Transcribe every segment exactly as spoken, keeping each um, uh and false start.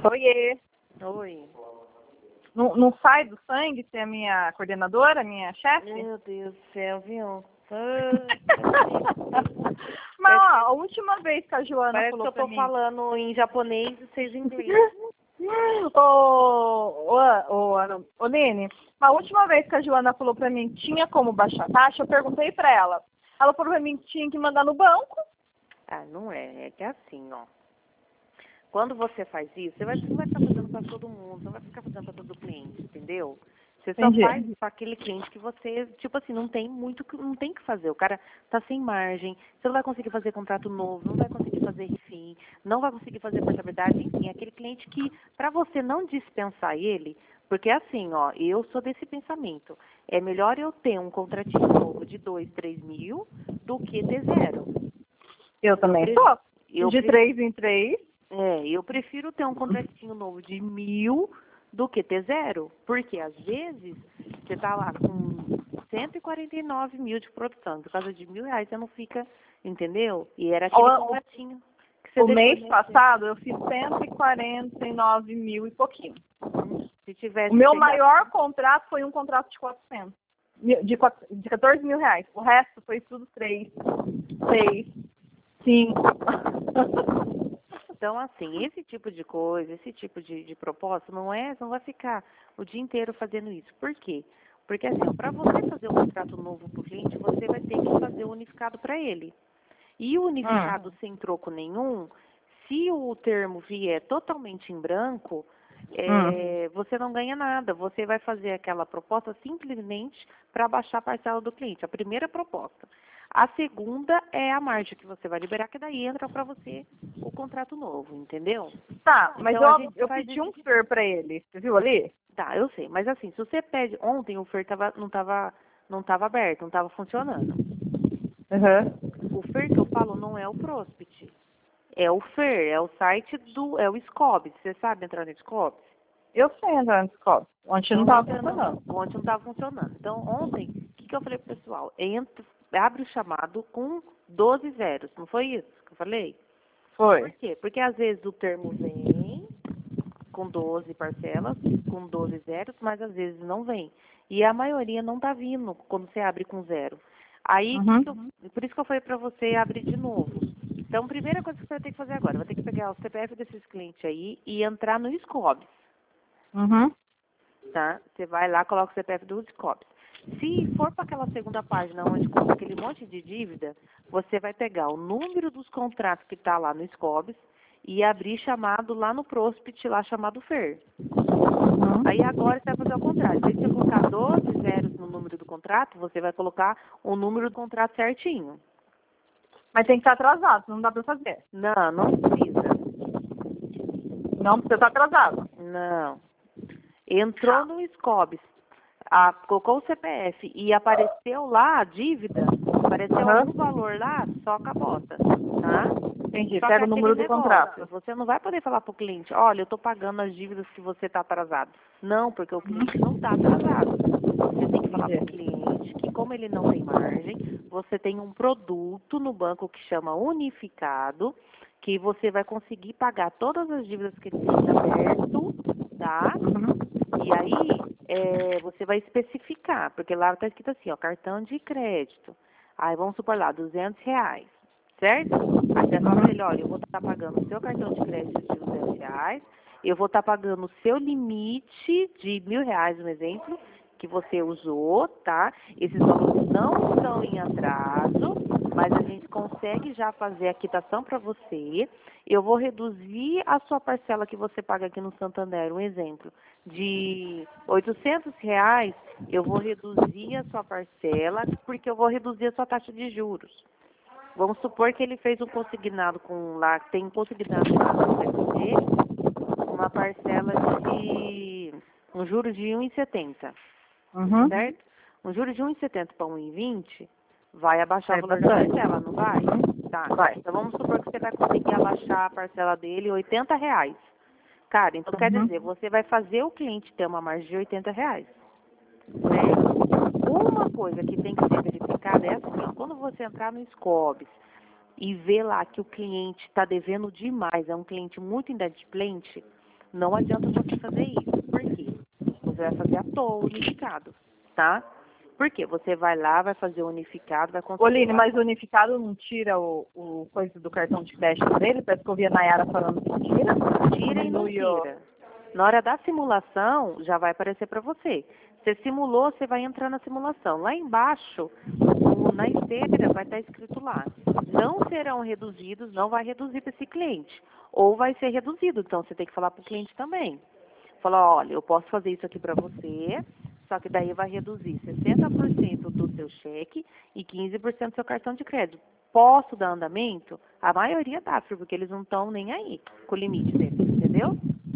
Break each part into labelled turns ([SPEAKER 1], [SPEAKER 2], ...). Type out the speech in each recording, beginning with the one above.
[SPEAKER 1] Oiê.
[SPEAKER 2] Oi.
[SPEAKER 1] Não, não sai do sangue ser a minha coordenadora, minha chefe?
[SPEAKER 2] Meu Deus do céu, viu?
[SPEAKER 1] Mas, ó, a última vez que a Joana
[SPEAKER 2] Parece
[SPEAKER 1] falou
[SPEAKER 2] que eu
[SPEAKER 1] pra
[SPEAKER 2] tô
[SPEAKER 1] mim...
[SPEAKER 2] falando em japonês e vocês em inglês.
[SPEAKER 1] Ô, ô, ô, Ana- ô, Nene, a última vez que a Joana falou pra mim que tinha como baixar a taxa, eu perguntei pra ela. Ela falou pra mim que tinha que mandar no banco.
[SPEAKER 2] Ah, não é. É que é assim, ó. Quando você faz isso, você vai, você não vai ficar fazendo para todo mundo, você não vai ficar fazendo para todo cliente, entendeu? Você só
[SPEAKER 1] Entendi.
[SPEAKER 2] faz para aquele cliente que você, tipo assim, não tem muito, que- não tem que fazer. O cara tá sem margem, você não vai conseguir fazer contrato novo, não vai conseguir fazer refim, não vai conseguir fazer portabilidade, enfim, aquele cliente que, para você não dispensar ele, porque assim, ó, eu sou desse pensamento, é melhor eu ter um contratinho novo de dois, três mil do que ter zero.
[SPEAKER 1] Eu também
[SPEAKER 2] pre-
[SPEAKER 1] sou.
[SPEAKER 2] eu
[SPEAKER 1] De
[SPEAKER 2] pre-
[SPEAKER 1] três em três.
[SPEAKER 2] É, eu prefiro ter um contratinho novo de mil do que ter zero. Porque às vezes você tá lá com cento e quarenta e nove mil de produção. Por causa de mil reais você não fica, entendeu? E era aquele
[SPEAKER 1] O-
[SPEAKER 2] contratinho que você
[SPEAKER 1] O
[SPEAKER 2] deixou
[SPEAKER 1] mês
[SPEAKER 2] de
[SPEAKER 1] passado eu fiz cento e quarenta e nove mil e pouquinho.
[SPEAKER 2] Se tivesse
[SPEAKER 1] O meu
[SPEAKER 2] pegado-
[SPEAKER 1] maior contrato foi um contrato de quatrocentos. Mil- De, quatro- de quatorze mil reais. O resto foi tudo três, seis, cinco.
[SPEAKER 2] Então, assim, esse tipo de coisa, esse tipo de, de proposta, não é, você não vai ficar o dia inteiro fazendo isso. Por quê? Porque, assim, para você fazer um contrato novo para o cliente, você vai ter que fazer o unificado para ele. E o unificado
[SPEAKER 1] Hum.
[SPEAKER 2] sem troco nenhum, se o termo vier totalmente em branco,
[SPEAKER 1] Hum.
[SPEAKER 2] é, você não ganha nada. Você vai fazer aquela proposta simplesmente para baixar a parcela do cliente. A primeira proposta. A segunda é a margem que você vai liberar, que daí entra para você o contrato novo, entendeu?
[SPEAKER 1] Tá, mas
[SPEAKER 2] Então, a
[SPEAKER 1] eu,
[SPEAKER 2] gente
[SPEAKER 1] eu
[SPEAKER 2] faz
[SPEAKER 1] pedi um
[SPEAKER 2] isso de-
[SPEAKER 1] F I R pra ele. Você viu ali?
[SPEAKER 2] Tá, eu sei. Mas assim, se você pede... Ontem o F E R tava, não estava não tava aberto, não estava funcionando.
[SPEAKER 1] Uhum.
[SPEAKER 2] O F E R que eu falo não é o Prospect. É o F E R, é o site do... É o Scobis. Você sabe entrar no Scobis?
[SPEAKER 1] Eu sei entrar no escola. Ontem não
[SPEAKER 2] Então,
[SPEAKER 1] tava
[SPEAKER 2] entra no-
[SPEAKER 1] funcionando.
[SPEAKER 2] Ontem não estava funcionando. Então, ontem, o que, que eu falei pro pessoal? Entra, abre o chamado com doze zeros. Não foi isso que eu falei?
[SPEAKER 1] Foi.
[SPEAKER 2] Por quê? Porque às vezes o termo vem com doze parcelas, com doze zeros, mas às vezes não vem. E a maioria não está vindo quando você abre com zero. Aí, que
[SPEAKER 1] Uhum.
[SPEAKER 2] que eu- por isso que eu falei para você abrir de novo. Então, a primeira coisa que você vai ter que fazer agora, vai ter que pegar o C P F desses clientes aí e entrar no Scobis,
[SPEAKER 1] Uhum.
[SPEAKER 2] tá? Você vai lá, coloca o C P F do Scobis. Se for para aquela segunda página onde conta aquele monte de dívida, você vai pegar o número dos contratos que está lá no Scobis e abrir chamado lá no Prospect, lá chamado F E R.
[SPEAKER 1] Uhum.
[SPEAKER 2] Aí agora você vai fazer o contrário. Em vez de você colocar doze zeros no número do contrato, você vai colocar o número do contrato certinho.
[SPEAKER 1] Mas tem que estar atrasado, não dá pra fazer.
[SPEAKER 2] Não, não precisa.
[SPEAKER 1] Não precisa estar atrasado.
[SPEAKER 2] Não. Entrou no Scobis, a, colocou o C P F e apareceu lá a dívida, apareceu
[SPEAKER 1] Aham.
[SPEAKER 2] algum valor lá, soca a bota, tá?
[SPEAKER 1] Entendi.
[SPEAKER 2] Só
[SPEAKER 1] Pega
[SPEAKER 2] que
[SPEAKER 1] o número do
[SPEAKER 2] aquele negócio,
[SPEAKER 1] contrato.
[SPEAKER 2] você não vai poder falar para o cliente, olha, eu estou pagando as dívidas que você está atrasado. Não, porque o cliente não está atrasado. Você tem que falar para o cliente que, como ele não tem margem, você tem um produto no banco que chama unificado, que você vai conseguir pagar todas as dívidas que ele tem aberto, tá?
[SPEAKER 1] Uhum.
[SPEAKER 2] E aí, é, você vai especificar, porque lá está escrito assim, ó, cartão de crédito. Aí, vamos supor lá, duzentos reais, certo? Aí você vai falar pra ele, olha, eu vou estar pagando o seu cartão de crédito de duzentos reais, eu vou estar pagando o seu limite de mil reais, um exemplo, que você usou, tá? Esses valores não estão em atraso, mas a gente consegue já fazer a quitação para você. Eu vou reduzir a sua parcela que você paga aqui no Santander, um exemplo, de oitocentos reais, eu vou reduzir a sua parcela, porque eu vou reduzir a sua taxa de juros. Vamos supor que ele fez um consignado com lá, tem um consignado lá no C P C, uma parcela de um juro de um vírgula setenta,
[SPEAKER 1] Uhum.
[SPEAKER 2] certo? Um juro de um vírgula setenta para um vírgula vinte vai abaixar
[SPEAKER 1] É
[SPEAKER 2] o valor da
[SPEAKER 1] bastante.
[SPEAKER 2] parcela, não vai? Tá.
[SPEAKER 1] Vai.
[SPEAKER 2] Então vamos supor que você vai conseguir abaixar a parcela dele oitenta reais. Cara, então quer
[SPEAKER 1] Uhum.
[SPEAKER 2] dizer, você vai fazer o cliente ter uma margem de oitenta reais. Né? Uma coisa que tem que ser verificada é assim, ó, quando você entrar no Scobis e ver lá que o cliente está devendo demais, é um cliente muito inadimplente, Não adianta você fazer isso. Por quê? Você vai fazer à toa unificado, tá? Por quê? Você vai lá, vai fazer o unificado, vai conseguir...
[SPEAKER 1] Oline, mas o unificado não tira o, o coisa do cartão de crédito dele? Parece que eu vi a Nayara falando que tira.
[SPEAKER 2] Tira e não tira. Na hora da simulação, já vai aparecer para você. Você simulou, você vai entrar na simulação. Lá embaixo, o- na esteira, vai estar escrito lá. Não serão reduzidos, não vai reduzir para esse cliente. Ou vai ser reduzido, então você tem que falar para o cliente também. Falar, olha, eu posso fazer isso aqui para você, só que daí vai reduzir sessenta por cento do seu cheque e quinze por cento do seu cartão de crédito. Posso dar andamento? A maioria dá, porque eles não estão nem aí com o limite deles, entendeu?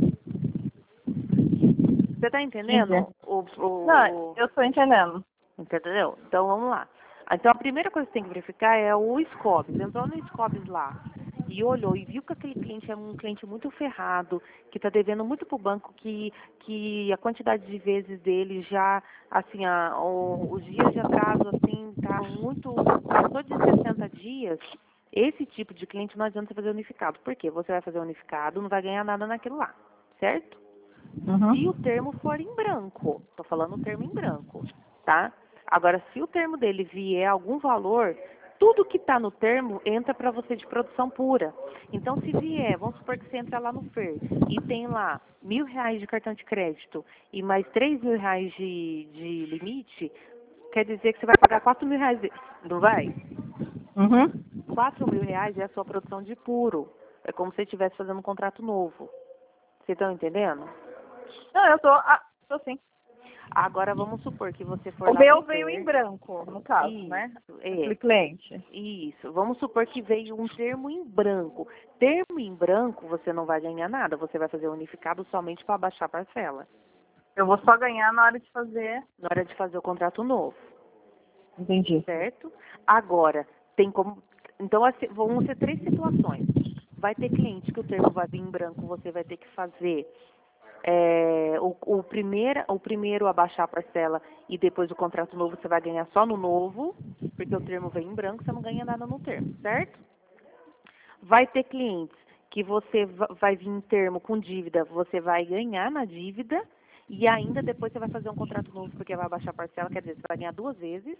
[SPEAKER 2] Você está entendendo?
[SPEAKER 1] Entendi.
[SPEAKER 2] O, o,
[SPEAKER 1] Não, eu estou entendendo.
[SPEAKER 2] Entendeu? Então, vamos lá. Então, a primeira coisa que você tem que verificar é o Scobis. Entrou no Scobis lá e olhou e viu que aquele cliente é um cliente muito ferrado, que está devendo muito para o banco, que, que a quantidade de vezes dele já, assim, a, o, os dias de atraso, assim, tá muito... Passou de sessenta dias, esse tipo de cliente não adianta você fazer unificado. Por quê? Você vai fazer unificado, não vai ganhar nada naquilo lá, certo?
[SPEAKER 1] Uhum.
[SPEAKER 2] Se o termo for em branco, estou falando o termo em branco, tá? Agora, se o termo dele vier algum valor, tudo que está no termo entra para você de produção pura. Então, se vier, vamos supor que você entra lá no Fer e tem lá mil reais de cartão de crédito e mais três mil reais de, de limite, quer dizer que você vai pagar quatro mil reais, de, não vai?
[SPEAKER 1] Uhum.
[SPEAKER 2] Quatro mil reais é a sua produção de puro. É como se você estivesse fazendo um contrato novo. Vocês estão entendendo?
[SPEAKER 1] Não, eu tô, ah, tô sim.
[SPEAKER 2] Agora vamos supor que você for
[SPEAKER 1] O
[SPEAKER 2] lá
[SPEAKER 1] meu
[SPEAKER 2] no
[SPEAKER 1] veio
[SPEAKER 2] Fer.
[SPEAKER 1] em branco, no caso,
[SPEAKER 2] Isso,
[SPEAKER 1] né?
[SPEAKER 2] é.
[SPEAKER 1] Aquele cliente.
[SPEAKER 2] Isso. Vamos supor que veio um termo em branco. Termo em branco, você não vai ganhar nada. Você vai fazer unificado somente para baixar a parcela.
[SPEAKER 1] Eu vou só ganhar na hora de fazer.
[SPEAKER 2] Na hora de fazer o contrato novo,
[SPEAKER 1] Entendi.
[SPEAKER 2] certo? Agora, tem como... Então, assim, vão ser três situações. Vai ter cliente que o termo vai vir em branco, você vai ter que fazer... É, o, o, primeiro, o primeiro a baixar a parcela e depois o contrato novo você vai ganhar só no novo, porque o termo vem em branco, você não ganha nada no termo, certo? Vai ter clientes que você va- vai vir em termo com dívida, você vai ganhar na dívida e ainda depois você vai fazer um contrato novo porque vai baixar a parcela, quer dizer, você vai ganhar duas vezes.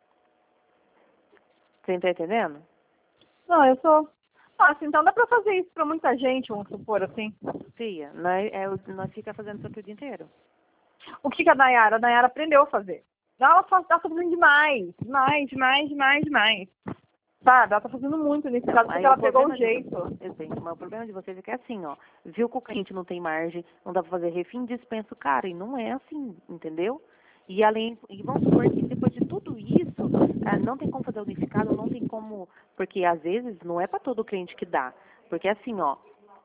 [SPEAKER 2] Você está entendendo?
[SPEAKER 1] Não, eu sou. Nossa, então dá pra fazer isso pra muita gente, vamos supor assim.
[SPEAKER 2] Fia, nós, é, o- nós fica fazendo isso aqui o dia inteiro.
[SPEAKER 1] O que, que a Nayara? A Nayara aprendeu a fazer. Ela faz, ela tá fazendo demais, demais, demais, demais, demais. Sabe? Ela tá fazendo muito nesse caso, porque
[SPEAKER 2] Aí
[SPEAKER 1] ela
[SPEAKER 2] o
[SPEAKER 1] pegou o
[SPEAKER 2] problema de
[SPEAKER 1] jeito.
[SPEAKER 2] vocês, gente, mas o problema de vocês é que é assim, ó. Viu que o cliente não tem margem, não dá pra fazer refim, dispensa o cara. E não é assim, entendeu? E além, e vamos supor que depois de tudo isso, ah, não tem como fazer unificado, não tem como. Porque às vezes não é pra todo cliente que dá. Porque assim, ó,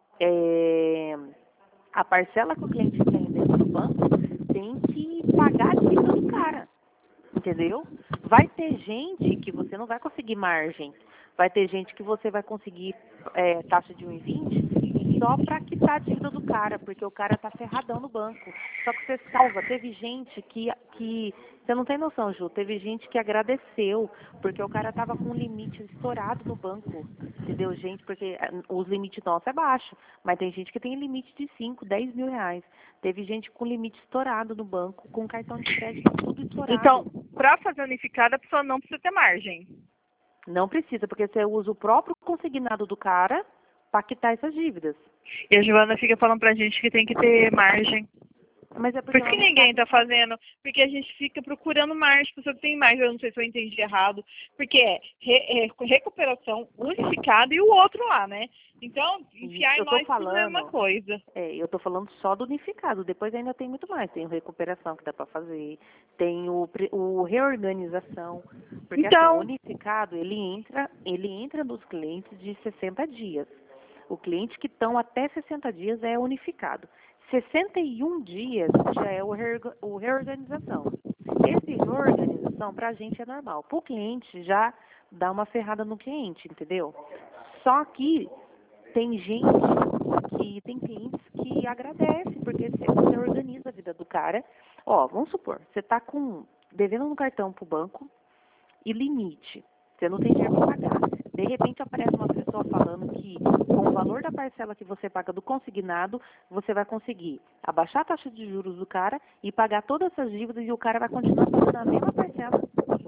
[SPEAKER 2] é, a parcela que o cliente tem dentro do banco tem que pagar a dívida do cara. Entendeu? Vai ter gente que você não vai conseguir margem. Vai ter gente que você vai conseguir é, taxa de um e vinte só para quitar a dívida do cara, porque o cara tá ferradão no banco. Só que você salva. Teve gente que, que você não tem noção, Ju, teve gente que agradeceu, porque o cara tava com um limite estourado no banco. Entendeu, gente? Porque eh, os limites nossos é baixo, mas tem gente que tem limite de cinco, dez mil reais. Teve gente com limite estourado no banco, com cartão de crédito tudo estourado.
[SPEAKER 1] Então, pra fazer unificada, a pessoa não precisa ter margem.
[SPEAKER 2] Não precisa, porque você usa o próprio consignado do cara para quitar essas dívidas.
[SPEAKER 1] E a Joana fica falando pra gente que tem que ter margem.
[SPEAKER 2] Mas é
[SPEAKER 1] Por
[SPEAKER 2] porque
[SPEAKER 1] isso que
[SPEAKER 2] ela não
[SPEAKER 1] ninguém
[SPEAKER 2] sabe.
[SPEAKER 1] tá fazendo, porque a gente fica procurando margem, pessoa que tem margem, eu não sei se eu entendi errado, porque é, re- é recuperação unificada e o outro lá, né? Então, enfiar em
[SPEAKER 2] Eu tô
[SPEAKER 1] nós tudo é a mesma
[SPEAKER 2] falando,
[SPEAKER 1] coisa.
[SPEAKER 2] é, eu tô falando só do unificado. Depois ainda tem muito mais. Tem o recuperação que dá para fazer, tem o, pre- o reorganização, porque assim, o
[SPEAKER 1] Então,
[SPEAKER 2] unificado ele entra, ele entra nos clientes de sessenta dias. O cliente que estão até sessenta dias é unificado. sessenta e um dias já é o, reorga- o reorganização. Esse reorganização para a gente é normal. Para o cliente já dá uma ferrada no cliente, entendeu? Só que tem gente que tem clientes que agradece, porque você, você organiza a vida do cara. Ó, vamos supor, você está com devendo no cartão para o banco e limite. Você não tem dinheiro para pagar. De repente aparece uma pessoa falando que com o valor da parcela que você paga do consignado, você vai conseguir abaixar a taxa de juros do cara e pagar todas essas dívidas e o cara vai continuar pagando a mesma parcela.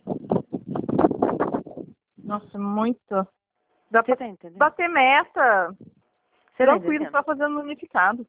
[SPEAKER 1] Nossa, muito. Dá
[SPEAKER 2] Você
[SPEAKER 1] pra
[SPEAKER 2] tá entendendo?
[SPEAKER 1] bater meta.
[SPEAKER 2] Você tá
[SPEAKER 1] Tranquilo,
[SPEAKER 2] entendendo?
[SPEAKER 1] só fazendo unificado.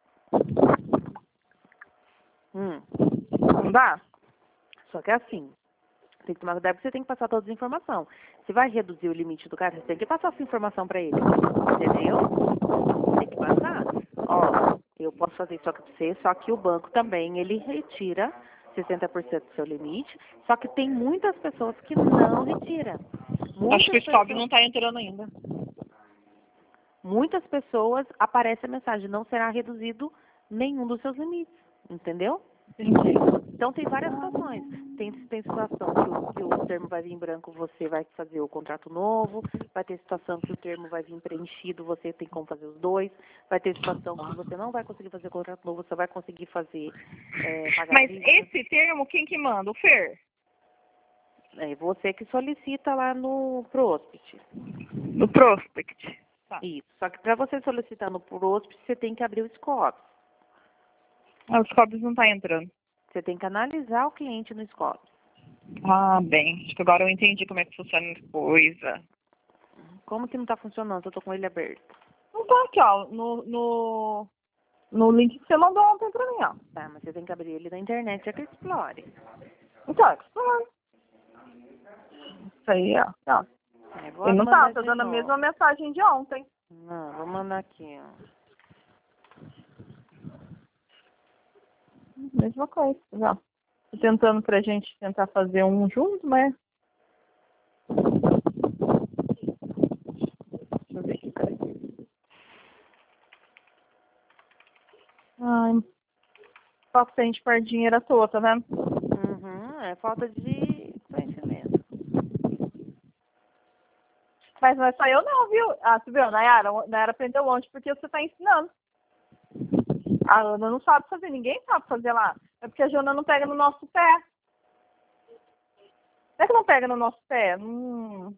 [SPEAKER 2] Hum.
[SPEAKER 1] Não dá?
[SPEAKER 2] Só que é assim. Tem que tomar cuidado porque você tem que passar todas as informações. Se vai reduzir o limite do cara, você tem que passar essa informação para ele. Entendeu? Tem que passar. Ó, eu posso fazer isso aqui para você, só que o banco também, ele retira sessenta por cento do seu limite, só que tem muitas pessoas que não retiram. Muitas
[SPEAKER 1] Acho que o
[SPEAKER 2] pessoas,
[SPEAKER 1] stop não tá entrando ainda.
[SPEAKER 2] muitas pessoas aparece a mensagem, não será reduzido nenhum dos seus limites. Entendeu?
[SPEAKER 1] Entendi.
[SPEAKER 2] Então tem várias situações. Tem, tem situação que o, que o termo vai vir em branco, você vai fazer o contrato novo. Vai ter situação que o termo vai vir preenchido, você tem como fazer os dois. Vai ter situação que você não vai conseguir fazer o contrato novo, você vai conseguir fazer é, pagar
[SPEAKER 1] Mas
[SPEAKER 2] dívida.
[SPEAKER 1] esse termo, quem que manda? O Fer?
[SPEAKER 2] É você que solicita lá no Prospect.
[SPEAKER 1] No Prospect. Tá.
[SPEAKER 2] Isso. Só que para você solicitar no Prospect, você tem que abrir o scope.
[SPEAKER 1] Ah, os cobres não tá entrando.
[SPEAKER 2] Você tem que analisar o cliente no scope.
[SPEAKER 1] Ah, bem. Acho que agora eu entendi como é que funciona a coisa.
[SPEAKER 2] Como que não está funcionando? Eu tô com ele aberto.
[SPEAKER 1] Não tá aqui, ó. No, no, no link que você mandou ontem pra mim, ó.
[SPEAKER 2] Tá, mas você tem que abrir ele na internet, é que explore.
[SPEAKER 1] Então, é que falando. Isso aí, ó. ó.
[SPEAKER 2] É, vou
[SPEAKER 1] Ele não
[SPEAKER 2] mandar
[SPEAKER 1] tá, tá
[SPEAKER 2] de
[SPEAKER 1] dando a
[SPEAKER 2] novo.
[SPEAKER 1] mesma mensagem de ontem.
[SPEAKER 2] Não, vou mandar aqui, ó.
[SPEAKER 1] Mesma coisa, ó. Tô tentando pra gente tentar fazer um junto, mas... Deixa eu ver aqui, peraí. Ai, só que a gente perde dinheiro à toa, tá vendo?
[SPEAKER 2] Uhum, é falta de conhecimento.
[SPEAKER 1] Mas não é só eu não, viu? Ah, você viu? Nayara, Nayara aprendeu ontem porque você tá ensinando. A Ana não sabe fazer, ninguém sabe fazer lá. É porque a Jona não pega no nosso pé. Não é que não pega no nosso pé? Não,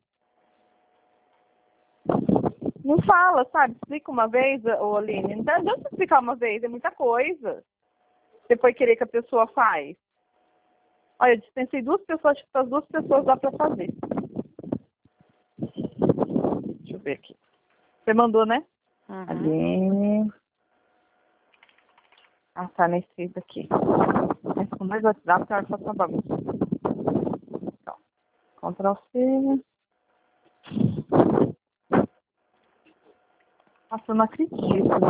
[SPEAKER 1] não fala, sabe? Explica uma vez, ô Aline. Não adianta explicar uma vez, é muita coisa. Depois querer que a pessoa faz. Olha, eu dispensei duas pessoas, acho que as duas pessoas dá pra fazer. Deixa eu ver aqui. Você mandou, né?
[SPEAKER 2] Uhum.
[SPEAKER 1] Aline. Ah, tá nesse daqui. Mas com dois WhatsApp, eu faço uma bagunça. Então, Ctrl C. Nossa, eu não acredito.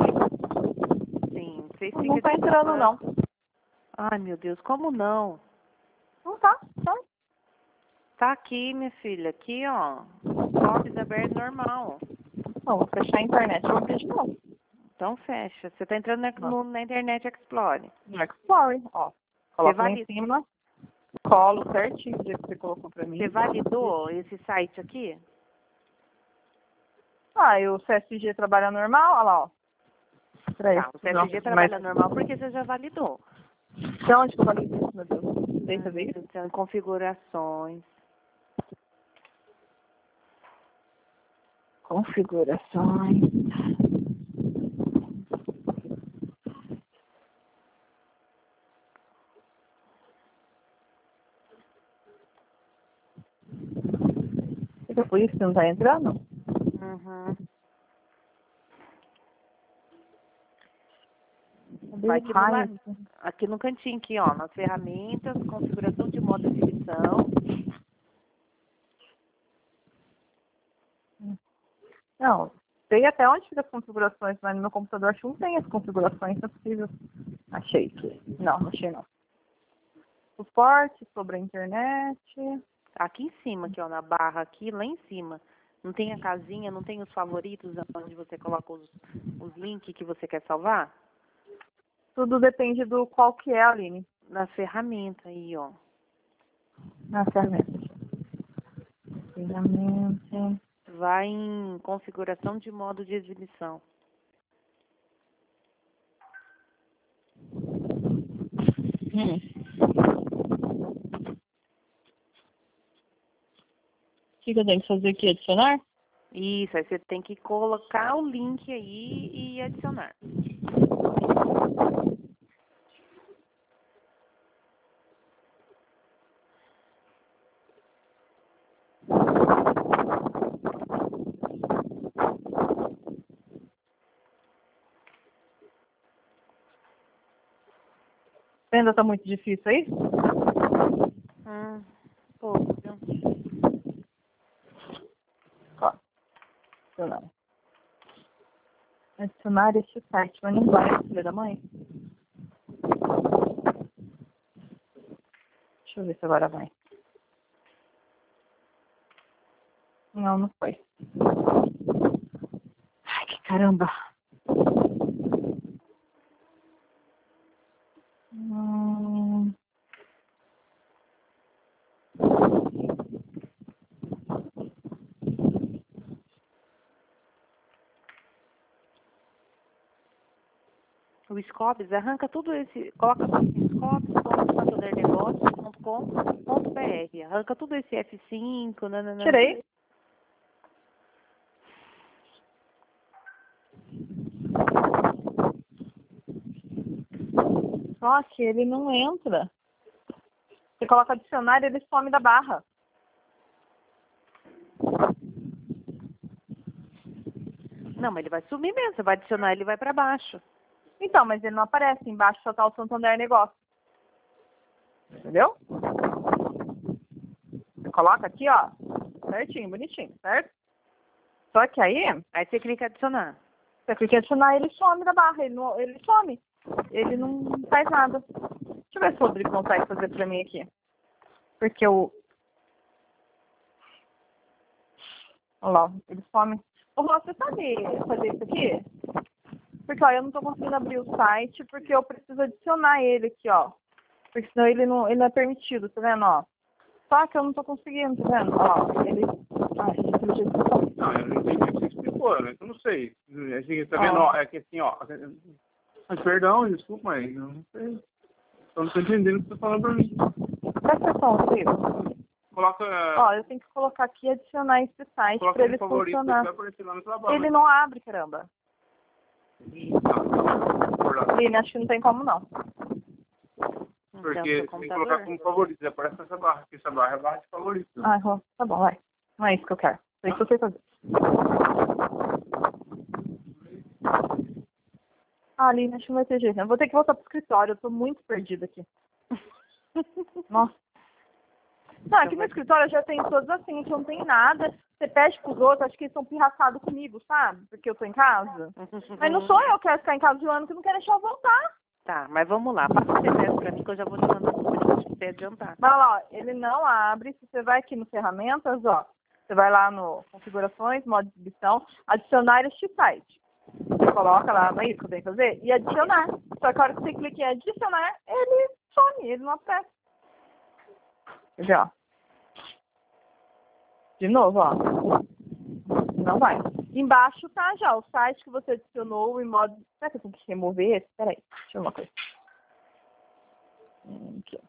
[SPEAKER 2] Sim, você
[SPEAKER 1] Não,
[SPEAKER 2] fica
[SPEAKER 1] não tá entrando, não.
[SPEAKER 2] Ai, meu Deus, como não?
[SPEAKER 1] Não tá, tá.
[SPEAKER 2] Tá aqui, minha filha, aqui, ó. Copies aberto normal.
[SPEAKER 1] Não, vou fechar a internet, eu vou ver de novo.
[SPEAKER 2] Então fecha. Você tá entrando na, no, na Internet Explorer.
[SPEAKER 1] No Explorer, ó. Coloca lá em
[SPEAKER 2] valid...
[SPEAKER 1] cima, colo certinho do jeito que você colocou pra mim.
[SPEAKER 2] Você validou esse site aqui?
[SPEAKER 1] Ah, e o C S G trabalha normal, olha lá, ó. Peraí.
[SPEAKER 2] Tá, o C S G trabalha normal porque você já validou.
[SPEAKER 1] De onde que eu falei isso, meu Deus? Deixa eu ver isso.
[SPEAKER 2] Então, configurações.
[SPEAKER 1] Configurações. Será que por isso que não tá entrando?
[SPEAKER 2] Uhum.
[SPEAKER 1] Vai
[SPEAKER 2] Aqui no, la- aqui no cantinho, aqui, ó, nas ferramentas, configuração de modo de exibição.
[SPEAKER 1] Não, sei até onde fica as configurações, mas no meu computador acho que não tem as configurações, não é possível. Achei aqui. Não, não achei não. Suporte sobre a internet.
[SPEAKER 2] Aqui em cima, aqui, ó, na barra aqui, lá em cima. Não tem a casinha, não tem os favoritos, onde você coloca os, os links que você quer salvar?
[SPEAKER 1] Tudo depende do qual que é, Aline.
[SPEAKER 2] Na ferramenta aí, ó.
[SPEAKER 1] Na ferramenta. Ferramenta.
[SPEAKER 2] Vai em configuração de modo de exibição.
[SPEAKER 1] Hum. que, que eu tenho que fazer aqui? Adicionar?
[SPEAKER 2] Isso, aí você tem que colocar o link aí e adicionar.
[SPEAKER 1] Ainda tá muito difícil aí?
[SPEAKER 2] Hum, pouco, viu?
[SPEAKER 1] Ó, adicionar. Adicionar este site, mas não vai, filha da mãe. Deixa eu ver se agora vai. Não, não foi. Ai, que caramba. Hum...
[SPEAKER 2] O Scopes, arranca tudo esse, coloca assim, scopes ponto santander negócios ponto com ponto br, arranca tudo esse F cinco, nananã.
[SPEAKER 1] Tirei. Só que ele não entra. Você coloca adicionar e ele some da barra.
[SPEAKER 2] Não, mas ele vai sumir mesmo, você vai adicionar ele vai para baixo.
[SPEAKER 1] Então, mas ele não aparece. Embaixo só tá o Santander Negócio. Entendeu? Você coloca aqui, ó. Certinho, bonitinho, certo? Só que aí,
[SPEAKER 2] Aí você clica em adicionar.
[SPEAKER 1] você clica em adicionar, ele some da barra. Ele, não, ele some. Ele não faz nada. Deixa eu ver se o Rodrigo consegue fazer pra mim aqui. Porque o... Olha lá, ele some. Ô, Rô, você sabe fazer isso aqui? Porque, ó, eu não tô conseguindo abrir o site porque eu preciso adicionar ele aqui, ó. Porque senão ele não, ele não é permitido, tá vendo, ó? Só que eu não tô conseguindo, tá vendo? Ó, ele... Ai, pelo jeito que eu tô.
[SPEAKER 3] Não, eu não entendi o que você explicou, né? Eu não sei. Assim, tá vendo? Ó, é que assim, ó. Mas, perdão, desculpa, mas eu não sei. Eu não tô entendendo o que você tá falando pra mim.
[SPEAKER 1] Presta atenção, Rodrigo.
[SPEAKER 3] Coloca.
[SPEAKER 1] Ó, eu tenho que colocar aqui e adicionar esse site
[SPEAKER 3] Coloca
[SPEAKER 1] pra
[SPEAKER 3] ele
[SPEAKER 1] ele
[SPEAKER 3] favorito,
[SPEAKER 1] funcionar.
[SPEAKER 3] vai aparecer lá no trabalho.
[SPEAKER 1] Ele não abre, caramba.
[SPEAKER 3] Não,
[SPEAKER 1] Lina, acho que não tem como não.
[SPEAKER 3] porque você tem que colocar como favorito, aparece essa barra, porque essa barra é a barra de favorito.
[SPEAKER 1] Ai, Rô, tá bom, vai. Não é isso que eu quero. É isso que eu sei fazer. Ah, Lina, acho que não vai ter jeito. Eu vou ter que voltar pro escritório, eu tô muito perdida aqui. Nossa. Não, aqui no escritório já tem todos assim, que não tem nada. Você pede pros outros, acho que eles estão pirraçados comigo, sabe? Porque eu tô em casa. Mas não sou eu que quero ficar em casa de um ano que não quer deixar eu voltar.
[SPEAKER 2] Tá, mas vamos lá. Passa o C P F pra mim que eu já vou te mandar um print pra você adiantar.
[SPEAKER 1] Vai lá, ó, ele não abre. Se você vai aqui no ferramentas, ó, você vai lá no configurações, modo de exibição, adicionar este site. Você coloca lá, não é isso que eu tenho que fazer? E adicionar. Só que a hora que você clica em adicionar, ele some, ele não aparece. Quer ver, ó? De novo, ó. Não vai. Embaixo tá já o site que você adicionou em modo... Será que eu tenho que remover esse? Peraí, deixa eu ver uma coisa. Aqui.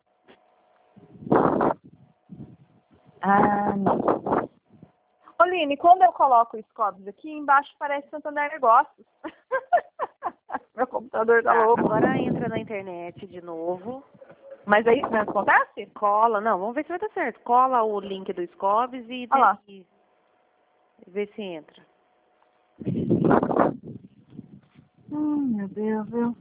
[SPEAKER 1] Ah, não. Oline, quando eu coloco o Scopes aqui, embaixo parece Santander Negócios. Meu computador tá
[SPEAKER 2] Tá,
[SPEAKER 1] louco.
[SPEAKER 2] agora entra na internet de novo.
[SPEAKER 1] Mas é isso mesmo que acontece?
[SPEAKER 2] Cola, não, vamos ver se vai dar certo. Cola o link do Scopes e,
[SPEAKER 1] Olha lá.
[SPEAKER 2] e vê se entra.
[SPEAKER 1] Hum, meu Deus, viu?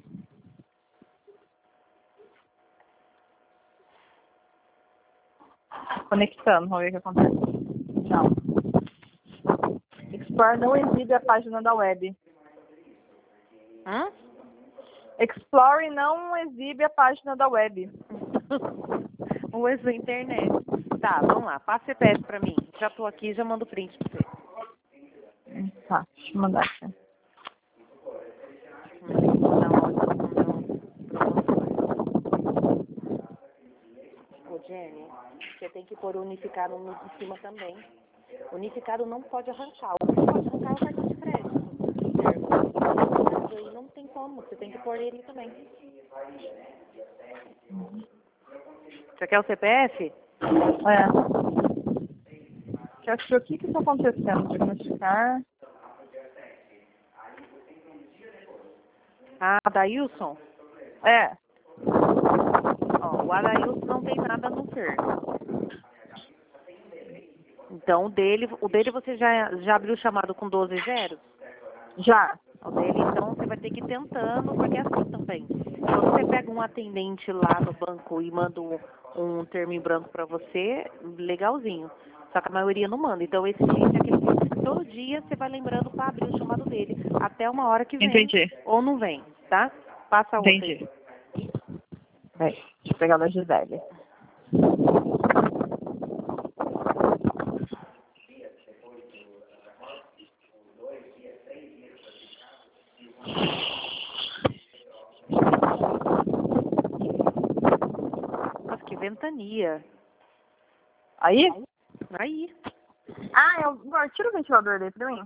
[SPEAKER 1] Conectando, vamos ver o que acontece. Não. Explorer não exibe a página da web.
[SPEAKER 2] Hã?
[SPEAKER 1] Explore não exibe a página da web.
[SPEAKER 2] Usa a internet. Tá, vamos lá. Passa o C P F pra mim. Já tô aqui, já mando print pra você.
[SPEAKER 1] Tá, deixa eu mandar aqui.
[SPEAKER 2] Mas tem que mandar um áudio pro meu promotor. Ô, Jenny, você tem que pôr unificado no de cima também. Unificado não pode arrancar. O que pode arrancar é o cartão de crédito. Mas aí não tem como. Você tem que pôr ele também. Você quer o C P F?
[SPEAKER 1] É. Deixa quero saber o que está acontecendo. Diagnosticar.
[SPEAKER 2] Ah, Adailson?
[SPEAKER 1] É.
[SPEAKER 2] Ó, o Adailson não tem nada no Fer. Então, o dele, o dele você já, já abriu o chamado com doze zeros?
[SPEAKER 1] Já.
[SPEAKER 2] O dele, então, você vai ter que ir tentando, porque é assim também. Quando você pega um atendente lá no banco e manda um, um termo em branco pra você, legalzinho. Só que a maioria não manda. Então, esse cliente é aquele cliente que todo dia você vai lembrando pra abrir o chamado dele. Até uma hora que vem.
[SPEAKER 1] Entendi.
[SPEAKER 2] Ou não vem, tá? Passa a outra.
[SPEAKER 1] Entendi. Vai, deixa eu pegar da Gisele.
[SPEAKER 2] Nossa, que ventania.
[SPEAKER 1] Aí?
[SPEAKER 2] Aí.
[SPEAKER 1] Ah, eu, agora tira o ventilador dele pra mim.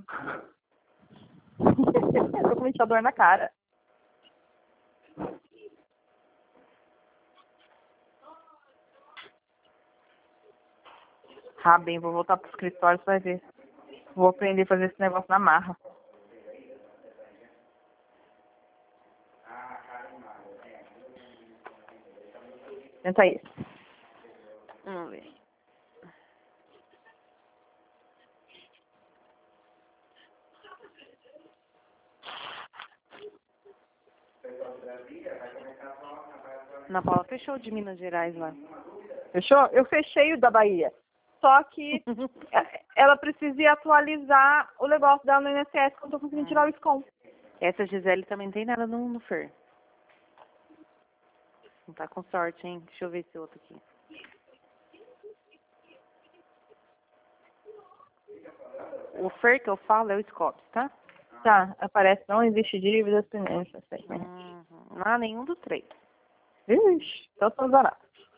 [SPEAKER 1] Eu tô com o ventilador na cara. Ah, bem, vou voltar pro escritório, você vai ver. Vou aprender a fazer esse negócio na marra. Tenta isso.
[SPEAKER 2] Vamos ver. Ana Paula fechou de Minas Gerais lá.
[SPEAKER 1] Fechou? Eu fechei o da Bahia. Só que ela precisa atualizar o negócio dela no I N S S, que eu não tô conseguindo tirar o S C O M.
[SPEAKER 2] Essa Gisele também não tem nada no, no Fer. Não tá com sorte, hein? Deixa eu ver esse outro aqui. O Fer que eu falo é o Scopes, tá?
[SPEAKER 1] Tá, aparece, não existe dívidas pendentes.
[SPEAKER 2] Uhum. Não há nenhum dos três.
[SPEAKER 1] Ixi, então tô barato.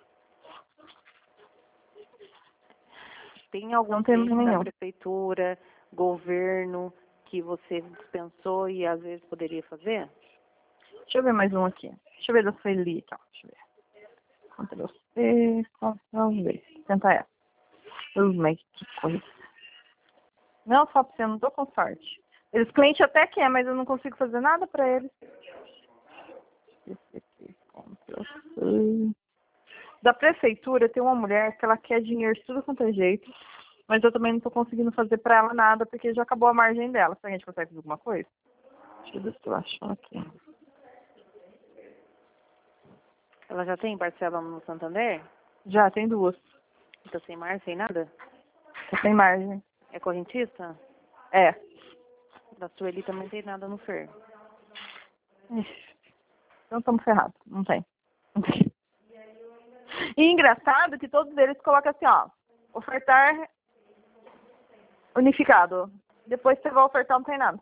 [SPEAKER 2] Tem algum
[SPEAKER 1] Não tem
[SPEAKER 2] cliente da
[SPEAKER 1] nenhum.
[SPEAKER 2] prefeitura, governo, que você dispensou e às vezes poderia fazer?
[SPEAKER 1] Deixa eu ver mais um aqui. Deixa eu ver da Sueli, então. Deixa eu ver. Ctrl C, Ctrl V. Tentar essa. Ui, mas que coisa. Não, só pra você, eu não tô com sorte. Eles clientes até quer, mas eu não consigo fazer nada pra eles. Esse aqui, Ctrl C. Da prefeitura tem uma mulher que ela quer dinheiro de tudo quanto é jeito, mas eu também não tô conseguindo fazer pra ela nada, porque já acabou a margem dela. Será que a gente consegue fazer alguma coisa? Deixa eu ver se eu acho aqui.
[SPEAKER 2] Ela já tem parcela no Santander?
[SPEAKER 1] Já, tem duas.
[SPEAKER 2] Então sem mar, sem nada?
[SPEAKER 1] Tá sem margem.
[SPEAKER 2] É correntista?
[SPEAKER 1] É.
[SPEAKER 2] Da Sueli também tem nada no Fer.
[SPEAKER 1] Ixi. Então estamos ferrados. Não tem. Não tem. E engraçado que todos eles colocam assim, ó. Ofertar unificado. Depois você vai ofertar, não tem nada.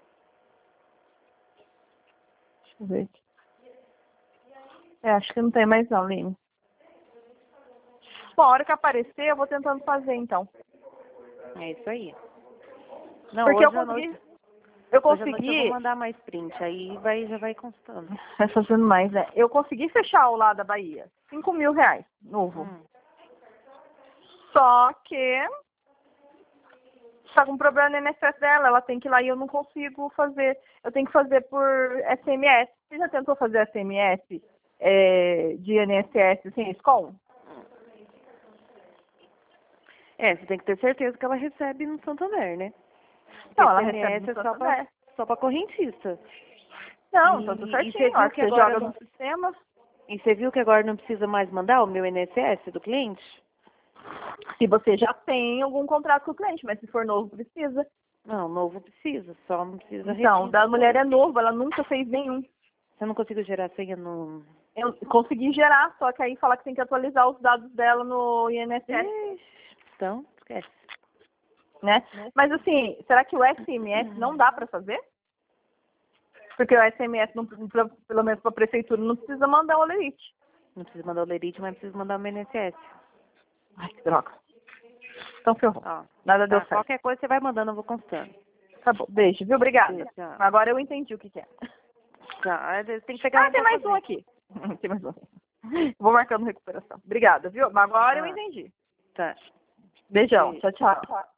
[SPEAKER 1] Deixa eu ver aqui. É, acho que não tem mais não, Lini. Bom, a hora que aparecer, eu vou tentando fazer, então.
[SPEAKER 2] É isso aí. Não,
[SPEAKER 1] Porque eu
[SPEAKER 2] hoje à
[SPEAKER 1] consegui...
[SPEAKER 2] noite,
[SPEAKER 1] Eu
[SPEAKER 2] hoje à noite eu
[SPEAKER 1] consegui...
[SPEAKER 2] vou mandar mais print, aí vai, já vai constando.
[SPEAKER 1] Vai fazendo mais, né? Eu consegui fechar o lá da Bahia. Cinco mil reais, novo.
[SPEAKER 2] Hum.
[SPEAKER 1] Só que... Tá com um problema no I N S S dela. Ela tem que ir lá e eu não consigo fazer. Eu tenho que fazer por S M S. Você já tentou fazer S M S é, de I N S S sem S C O M?
[SPEAKER 2] É, você tem que ter certeza que ela recebe no Santander, né?
[SPEAKER 1] Não, ela
[SPEAKER 2] S M S
[SPEAKER 1] recebe no
[SPEAKER 2] é só
[SPEAKER 1] Santander.
[SPEAKER 2] pra, só pra correntista.
[SPEAKER 1] Não,
[SPEAKER 2] E-
[SPEAKER 1] tá tudo
[SPEAKER 2] e
[SPEAKER 1] certinho.
[SPEAKER 2] você viu
[SPEAKER 1] A hora
[SPEAKER 2] que
[SPEAKER 1] que você
[SPEAKER 2] agora
[SPEAKER 1] joga
[SPEAKER 2] não-
[SPEAKER 1] no sistema.
[SPEAKER 2] E você viu que agora não precisa mais mandar o meu I N S S do cliente?
[SPEAKER 1] Se você já tem algum contrato com o cliente, mas se for novo, precisa.
[SPEAKER 2] Não, novo precisa, só não precisa
[SPEAKER 1] Então,
[SPEAKER 2] registro.
[SPEAKER 1] da mulher é novo, ela nunca fez nenhum.
[SPEAKER 2] Você não conseguiu gerar senha no...
[SPEAKER 1] Eu consegui gerar, só que aí fala que tem que atualizar os dados dela no I N S S,
[SPEAKER 2] Ixi, então, esquece.
[SPEAKER 1] né? Mas assim, será que o S M S não dá pra fazer? Porque o S M S, não, pra- pelo menos pra prefeitura, não precisa mandar o olerite.
[SPEAKER 2] Não precisa mandar o lerite, mas precisa mandar o meu I N S S.
[SPEAKER 1] Ai, que droga. Então ferrou.
[SPEAKER 2] Ó,
[SPEAKER 1] Nada
[SPEAKER 2] tá,
[SPEAKER 1] deu certo.
[SPEAKER 2] qualquer coisa você vai mandando, eu vou constando.
[SPEAKER 1] Tá bom, beijo, viu? Obrigada.
[SPEAKER 2] Beijo, tchau.
[SPEAKER 1] Agora eu entendi o que que é.
[SPEAKER 2] Tá, tem que pegar
[SPEAKER 1] Ah,
[SPEAKER 2] um
[SPEAKER 1] tem
[SPEAKER 2] pra
[SPEAKER 1] mais
[SPEAKER 2] fazer.
[SPEAKER 1] um aqui. Tem mais um. Vou marcando recuperação. Obrigada, viu? Mas agora eu
[SPEAKER 2] Tá.
[SPEAKER 1] entendi.
[SPEAKER 2] Tá.
[SPEAKER 1] Beijão.
[SPEAKER 2] Beijo.
[SPEAKER 1] Tchau, tchau.